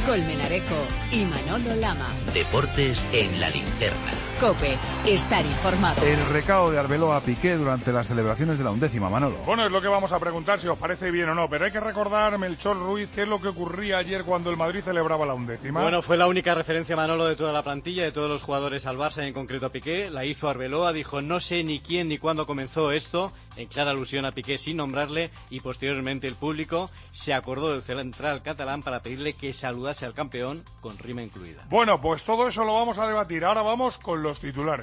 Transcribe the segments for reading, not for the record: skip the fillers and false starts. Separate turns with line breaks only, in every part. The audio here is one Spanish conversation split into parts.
Colmenarejo y Manolo Lama.
Deportes en la linterna.
COPE, estar informado.
El recao de Arbeloa a Piqué durante las celebraciones de la 11ª, Manolo.
Bueno, es lo que vamos a preguntar si os parece bien o no, pero hay que recordar, Melchor Ruiz, qué es lo que ocurría ayer cuando el Madrid celebraba la 11ª.
Bueno, fue la única referencia, Manolo, de toda la plantilla, de todos los jugadores al Barça, en concreto a Piqué. La hizo Arbeloa, dijo no sé ni quién ni cuándo comenzó esto, en clara alusión a Piqué sin nombrarle, y posteriormente el público se acordó del central catalán para pedirle que saludase al campeón con rima incluida.
Bueno, pues todo eso lo vamos a debatir. Ahora vamos con los titulares.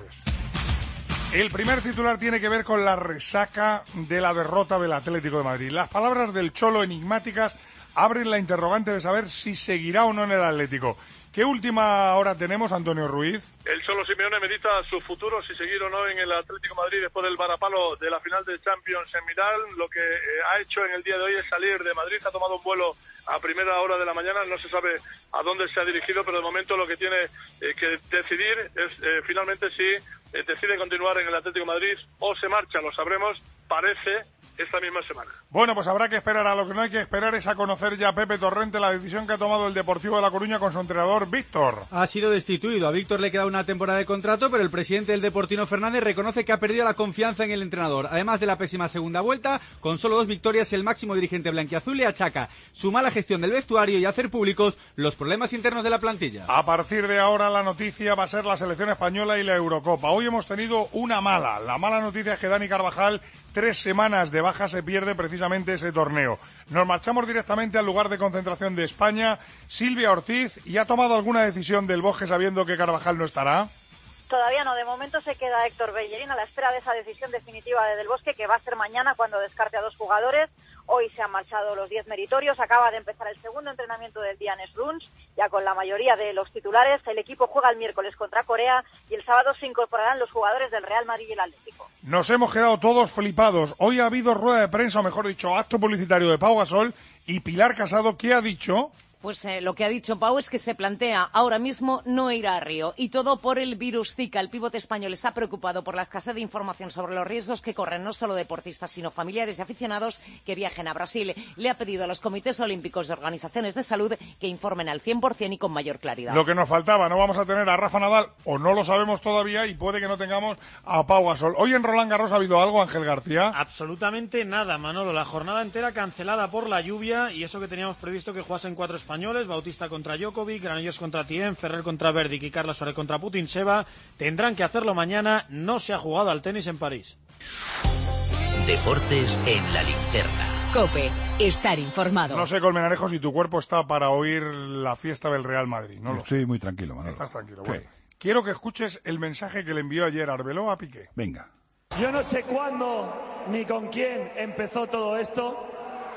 El primer titular tiene que ver con la resaca de la derrota del Atlético de Madrid. Las palabras del Cholo, enigmáticas, abren la interrogante de saber si seguirá o no en el Atlético. ¿Qué última hora tenemos, Antonio Ruiz?
El Cholo Simeone medita su futuro, si seguir o no en el Atlético de Madrid después del varapalo de la final de Champions en Milán. Lo que ha hecho en el día de hoy es salir de Madrid, ha tomado un vuelo a primera hora de la mañana, no se sabe a dónde se ha dirigido, pero de momento lo que tiene que decidir es finalmente si decide continuar en el Atlético de Madrid o se marcha, lo sabremos, parece, esta misma semana.
Bueno, pues habrá que esperar. A lo que no hay que esperar es a conocer ya Pepe Torrente la decisión que ha tomado el Deportivo de La Coruña con su entrenador Víctor.
Ha sido destituido. A Víctor le queda una temporada de contrato, pero el presidente del Deportivo, Fernández, reconoce que ha perdido la confianza en el entrenador. Además de la pésima segunda vuelta, con solo 2 victorias, el máximo dirigente blanquiazul le achaca su mala gestión del vestuario y hacer públicos los problemas internos de la plantilla.
A partir de ahora la noticia va a ser la selección española y la Eurocopa. Hoy hemos tenido una mala. La mala noticia es que Dani Carvajal, 3 semanas de baja, se pierde precisamente ese torneo. Nos marchamos directamente al lugar de concentración de España. Silvia Ortiz, ¿y ha tomado alguna decisión del Bosque sabiendo que Carvajal no estará?
Todavía no, de momento se queda Héctor Bellerín a la espera de esa decisión definitiva de Del Bosque, que va a ser mañana cuando descarte a 2 jugadores. Hoy se han marchado los 10 meritorios, acaba de empezar el segundo entrenamiento del día en Esbruns, ya con la mayoría de los titulares. El equipo juega el miércoles contra Corea y el sábado se incorporarán los jugadores del Real Madrid y el Atlético.
Nos hemos quedado todos flipados. Hoy ha habido rueda de prensa, o mejor dicho, acto publicitario de Pau Gasol y Pilar Casado, ¿qué ha dicho?
Pues lo que ha dicho Pau es que se plantea ahora mismo no ir a Río, y todo por el virus Zika. El pivote español está preocupado por la escasez de información sobre los riesgos que corren no solo deportistas, sino familiares y aficionados que viajen a Brasil. Le ha pedido a los comités olímpicos y organizaciones de salud que informen al 100% y con mayor claridad.
Lo que nos faltaba, no vamos a tener a Rafa Nadal, o no lo sabemos todavía, y puede que no tengamos a Pau Gasol. Hoy en Roland Garros ha habido algo, Ángel García.
Absolutamente nada, Manolo. La jornada entera cancelada por la lluvia, y eso que teníamos previsto que jugasen 4 españoles, Bautista contra Djokovic, Granollers contra Tien, Ferrer contra Verdic y Carla Suárez contra Putin Seba. Tendrán que hacerlo mañana. No se ha jugado al tenis en París.
Deportes en la linterna.
COPE, estar informado.
No sé, Colmenarejo, si tu cuerpo está para oír la fiesta del Real Madrid, ¿no?
Sí, muy tranquilo, Manolo.
Estás tranquilo,
Sí.
bueno. Quiero que escuches el mensaje que le envió ayer Arbeloa a Piqué.
Venga.
Yo no sé cuándo ni con quién empezó todo esto,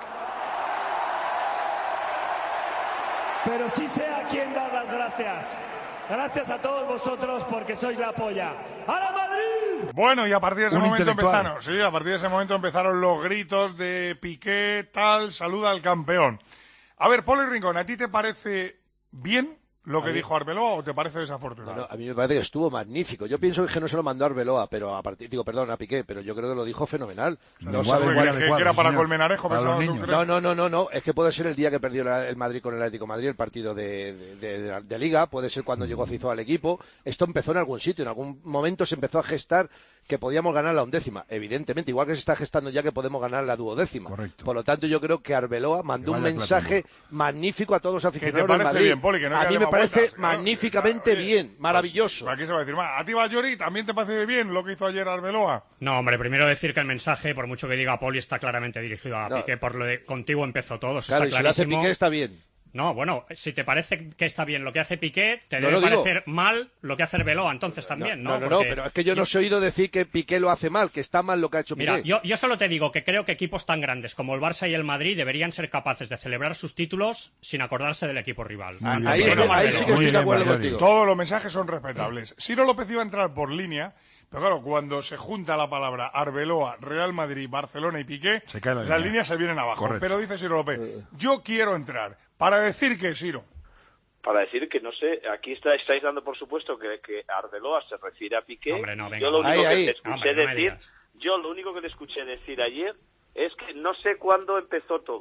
pero sí sé a quién dar las gracias. Gracias a todos vosotros porque sois la polla. ¡A la Madrid!
Bueno, y a partir de ese momento
intelectual.
empezaron los gritos de Piqué, tal, saluda al campeón. A ver, Poli Rincón, ¿a ti te parece bien lo que dijo Arbeloa o te parece desafortunado?
Bueno, a mí me parece que estuvo magnífico. Yo pienso que no se lo mandó a Arbeloa, pero a Piqué, pero yo creo que lo dijo fenomenal.
No sabe que era para Colmenarejo,
para los niños.
No, es que puede ser el día que perdió el Madrid con el Atlético de Madrid, el partido de Liga, puede ser cuando llegó Zizou al equipo. Esto empezó en algún sitio, en algún momento se empezó a gestar que podíamos ganar la 11ª, evidentemente, igual que se está gestando ya que podemos ganar la 12ª.
Correcto.
Por lo tanto, yo creo que Arbeloa mandó un mensaje magnífico a todos los aficionados del Madrid.
Bien, Poli, que no
a mí me parece
vueltas,
magníficamente bien, maravilloso.
Pues, aquí se va a decir más. ¿A ti, Bayori, también te parece bien lo que hizo ayer Arbeloa?
No, hombre, primero decir que el mensaje, por mucho que diga Poli, está claramente dirigido a Piqué, por lo de contigo empezó todo.
Claro,
está
y si lo hace Piqué está bien.
No, bueno, si te parece que está bien lo que hace Piqué, te debe parecer mal lo que hace Arbeloa, entonces también, ¿no?
No, pero es que yo no he oído decir que Piqué lo hace mal, que está mal lo que ha hecho Piqué.
Mira, yo solo te digo que creo que equipos tan grandes como el Barça y el Madrid deberían ser capaces de celebrar sus títulos sin acordarse del equipo rival.
Ahí sí que estoy de acuerdo contigo.
Todos los mensajes son respetables. Ciro López iba a entrar por línea, pero claro, cuando se junta la palabra Arbeloa, Real Madrid, Barcelona y Piqué, las líneas se vienen abajo. Correcto. Pero dice Ciro López, yo quiero entrar. ¿Para decir qué, Ciro?
Para decir que, no sé, aquí estáis dando por supuesto que Arbeloa se refiere a Piqué.
Hombre, no, venga.
Yo lo único que le escuché decir ayer es que no sé cuándo empezó todo. O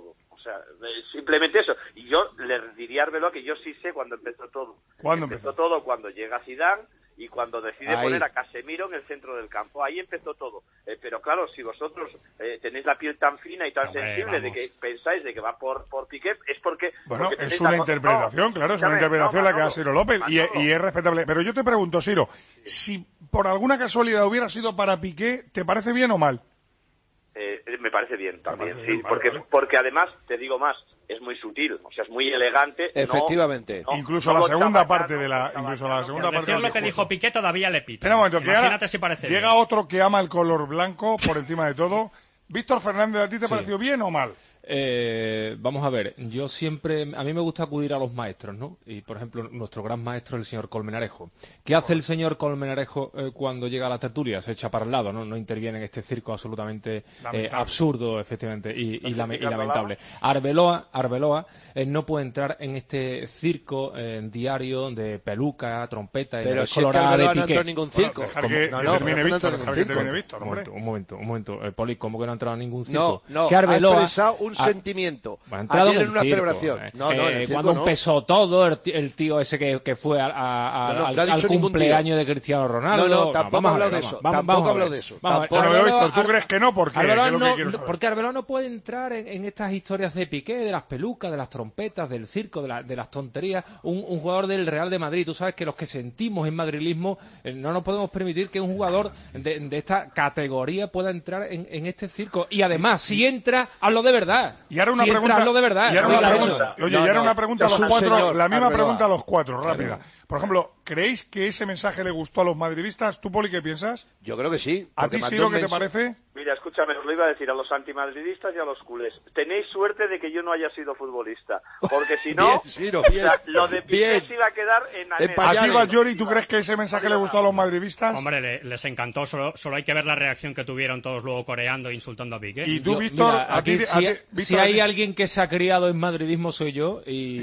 sea, simplemente eso. Y yo le diría a Arbeloa que yo sí sé cuándo empezó todo.
¿Cuándo
empezó todo? Cuando llega Zidane y cuando decide poner a Casemiro en el centro del campo. Ahí empezó todo. Pero claro, si vosotros tenéis la piel tan fina y tan sensible de que pensáis de que va por Piqué, es porque...
Bueno, es una interpretación, claro, es una interpretación la que da Ciro López y es respetable. Pero yo te pregunto, Ciro, si por alguna casualidad hubiera sido para Piqué, ¿te parece bien o mal?
Me parece bien también, sí, porque además, te digo más, es muy sutil, o sea, es muy elegante.
Efectivamente.
Incluso la segunda parte de la... Incluso la segunda parte
decir lo que dijo Piqué todavía le pita.
Espera un momento,
imagínate si parece
llega
bien.
otro que ama el color blanco por encima de todo. Víctor Fernández, ¿a ti te pareció bien o mal?
Vamos a ver, a mí me gusta acudir a los maestros, ¿no? Y, por ejemplo, nuestro gran maestro, el señor Colmenarejo. ¿Qué hace el señor Colmenarejo cuando llega a la tertulia? Se echa para el lado, ¿no? No interviene en este circo absolutamente absurdo, efectivamente, y lamentable. Arbeloa no puede entrar en este circo diario de peluca, trompeta y de colorada de Piqué.
No entró en ningún circo.
Un momento, Poli, ¿cómo que no ha entrado en ningún circo?
No,
que Arbeloa
ha expresado un sentimiento.
Ha entrado en
una celebración.
Cuando empezó todo, el tío ese que fue al cumpleaños de Cristiano Ronaldo.
No, tampoco ha hablado de eso. Tampoco ha hablado de eso.
Víctor, ¿tú crees que no? ¿Por qué?
Porque Arbeloa no puede entrar en estas historias de Piqué, de las pelucas, de las trompetas, del circo, de las tonterías. Un jugador del Real de Madrid. Tú sabes que los que sentimos en madrilismo no nos podemos permitir que un jugador de esta categoría pueda entrar en este circo. Y además, si entra, hazlo de verdad.
Y ahora una pregunta.
Hazlo de verdad.
Y ahora una pregunta a los cuatro. La misma pregunta a los cuatro, rápida. Por ejemplo, ¿creéis que ese mensaje le gustó a los madridistas? ¿Tú, Poli, qué piensas?
Yo creo que sí.
¿A ti, Ciro, qué te parece?
Mira, escúchame, os lo iba a decir a los antimadridistas y a los culés. Tenéis suerte de que yo no haya sido futbolista, porque si no, lo de Piqué se iba a quedar en
¿A ti, Bayori, tú crees que ese mensaje le gustó a los madridistas?
Hombre, les encantó, solo hay que ver la reacción que tuvieron todos luego coreando e insultando a Piqué.
Y tú, Víctor,
si hay alguien que se ha criado en madridismo soy yo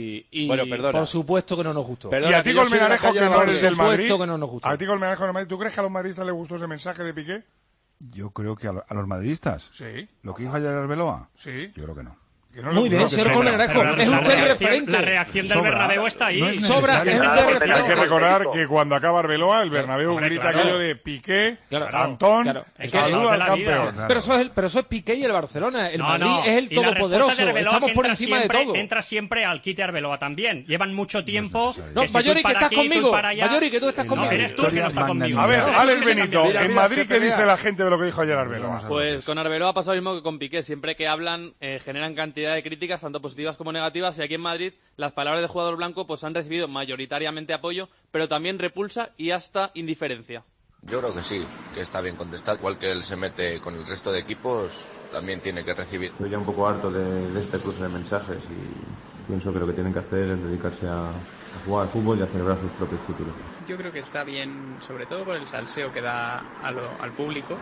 y por supuesto que no nos gustó.
Y a ti, Colmenarejo, que no eres del Madrid,
que no nos gustó.
a ti, Colmenarejo, ¿tú crees que a los madridistas les gustó ese mensaje de Piqué?
Yo creo que a los madridistas.
Sí.
¿Lo que dijo ayer Arbeloa?
Sí.
Yo creo que no.
Muy bien, señor Colmenarejo. Es usted el referente.
La reacción del Bernabéu está ahí.
No
sobra.
Hay que recordar que cuando acaba Arbeloa, el Bernabéu grita aquello de Piqué, Antón, saluda al campeón.
Pero eso es Piqué y el Barcelona. El Madrid es el todopoderoso. Estamos por encima de todo.
Entra siempre al quite Arbeloa también. Llevan mucho tiempo.
No, Bayori, que estás conmigo. Bayori, que tú estás conmigo.
Eres tú que no estás conmigo.
A ver, Alex Benito, en Madrid, ¿qué dice la gente de lo que dijo ayer Arbeloa?
Pues con Arbeloa pasa lo mismo que con Piqué. Siempre que hablan, generan cantidad de críticas, tanto positivas como negativas, y aquí en Madrid las palabras del jugador blanco pues han recibido mayoritariamente apoyo, pero también repulsa y hasta indiferencia.
Yo creo que sí, que está bien contestar. Igual que él se mete con el resto de equipos, también tiene que recibir.
Estoy ya un poco harto de este cruce de mensajes y pienso que lo que tienen que hacer es dedicarse a jugar al fútbol y a celebrar sus propios títulos.
Yo creo que está bien, sobre todo por el salseo que da al público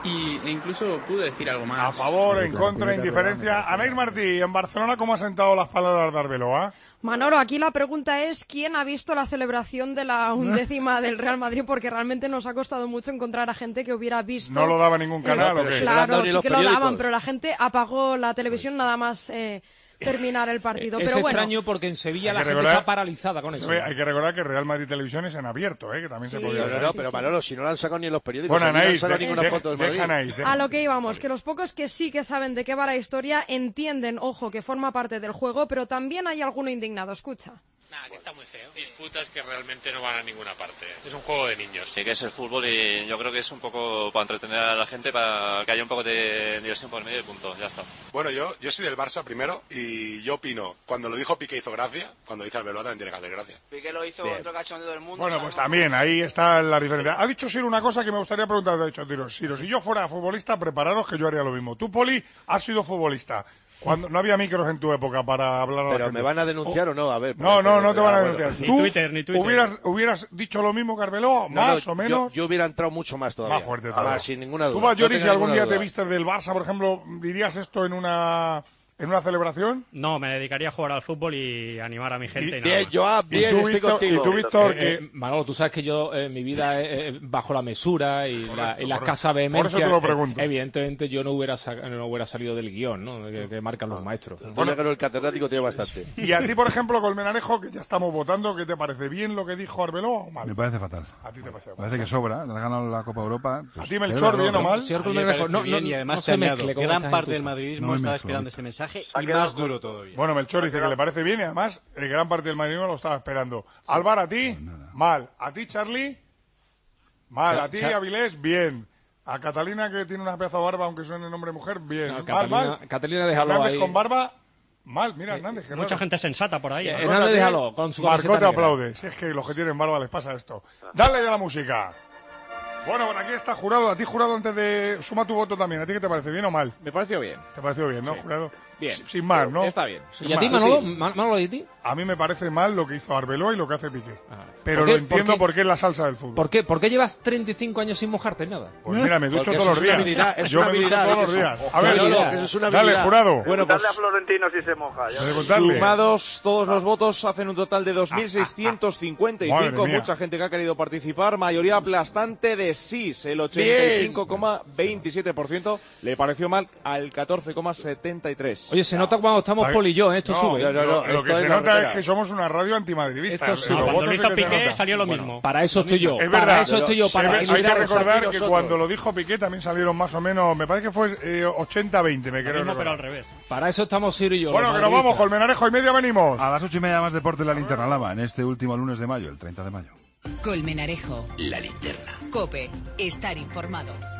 e incluso pudo decir algo más.
A favor, en contra, indiferencia. Anair Martí, en Barcelona, ¿cómo ha sentado las palabras de Arbeloa?
Manolo, aquí la pregunta es ¿quién ha visto la celebración de la 1ª del Real Madrid? Porque realmente nos ha costado mucho encontrar a gente que hubiera visto...
¿No lo daba ningún canal o qué?
Claro, sí que lo daban, pero la gente apagó la televisión nada más... terminar el partido.
Es extraño porque en Sevilla la gente está paralizada con eso.
Hay que recordar que Real Madrid Televisión es en abierto, que también se podía ver.
Pero Manolo, si no lo han sacado ni en los periódicos,
bueno, Anaís,
no han sacado ninguna foto del Madrid.
A lo que íbamos, que los pocos que sí que saben de qué va la historia entienden, ojo, que forma parte del juego, pero también hay alguno indignado. Escucha.
Nada, que está muy feo. Disputas que realmente no van a ninguna parte. Es un juego de niños.
Sí, que es el fútbol y yo creo que es un poco para entretener a la gente, para que haya un poco de diversión por medio y punto. Ya está.
Bueno, yo soy del Barça primero y yo opino, cuando lo dijo Piqué hizo gracia, cuando dice Arbeloa también tiene que hacer gracia.
Piqué lo hizo otro cachondeo del mundo.
Bueno, pues también, ahí está la diferencia. Ha dicho Siro una cosa que me gustaría preguntar, ha dicho Siro, si yo fuera futbolista, prepararos que yo haría lo mismo. Tú, Poli, has sido futbolista. Cuando no había micros en tu época para hablar a la
Pero
gente.
¿me van a denunciar o no? A ver.
No te van a denunciar.
Ni
¿Tú
Twitter.
hubieras dicho lo mismo que Arbeloa? ¿Más o menos?
Yo hubiera entrado mucho más todavía.
Más fuerte todavía.
Sin ninguna duda.
Tú, Bayori, si algún día te vistes del Barça, por ejemplo, ¿dirías esto en una en una celebración?
No, me dedicaría a jugar al fútbol y animar a mi gente.
Bien, Joab, bien, estoy contigo.
¿Y tú, Víctor?
Manolo, tú sabes que yo, mi vida es bajo la mesura y la escasa vehemencia.
Por eso te lo pregunto.
Evidentemente yo no hubiera salido del guión, ¿no? Que marcan los maestros.
Bueno, el catedrático tiene bastante.
Y a ti, por ejemplo, Colmenarejo, que ya estamos votando, ¿qué te parece? ¿Bien lo que dijo Arbeloa o mal?
Me parece fatal.
A ti te parece mal.
Parece que sobra, nos ha ganado la Copa Europa.
Pues, ¿a ti, Melchor, bien o mal?
Señor Colmenarejo, y además te añado, gran parte del madridismo estaba esperando este mensaje y más duro todavía.
Bueno, Melchor dice que le parece bien y además gran parte del madridismo lo estaba esperando. Álvaro, ¿a ti? Mal. ¿A ti, Charlie? Mal. ¿A ti, Avilés? Bien. A Catalina, que tiene una pedazo de barba, aunque suene nombre de mujer, bien.
No,
mal.
Catalina, déjalo
Hernández
ahí.
con barba, mal. Mira, Hernández. Que
Mucha gente sensata por ahí.
Hernández, déjalo. Con su
Marco te aplaude. Si es que los que tienen barba les pasa esto. Dale ya la música. Bueno, aquí está Jurado. A ti, Jurado, antes de... Suma tu voto también. ¿A ti qué te parece? ¿Bien o mal?
Me pareció bien.
¿Te pareció bien, no,
sí.
Jurado?
Bien.
Sin más, ¿no?
Está bien.
¿Y a ti, Manolo? Manolo, ¿y a ti?
A mí me parece mal lo que hizo Arbeloa y lo que hace Piqué. Pero lo entiendo porque es la salsa del fútbol.
¿Por qué llevas 35 años sin mojarte? Nada.
Pues mira, me ducho todos los días.
Yo me ducho
todos los días. A ver, dale, Jurado.
Bueno, pues a Florentino si se moja.
Sumados todos los votos hacen un total de 2.655. Mucha gente que ha querido participar. Mayoría aplastante de sí. El 85,27%. Le pareció mal al 14,73%.
Oye, se nota cuando estamos Poli y yo, esto sube.
Lo que se nota es que somos una radio antimadridista.
Cuando lo hizo Piqué salió lo mismo.
Para eso estoy yo.
Es verdad.
Para eso estoy yo.
Hay que recordar que cuando lo dijo Piqué también salieron más o menos, me parece que fue 80-20, me creo.
Pero al revés.
Para eso estamos Ciro y yo.
Bueno, que nos vamos, Colmenarejo, y media venimos.
A las 8:30 más deporte en la Linterna Lama, en este último lunes de mayo, el 30 de mayo.
Colmenarejo.
La Linterna.
COPE. Estar informado.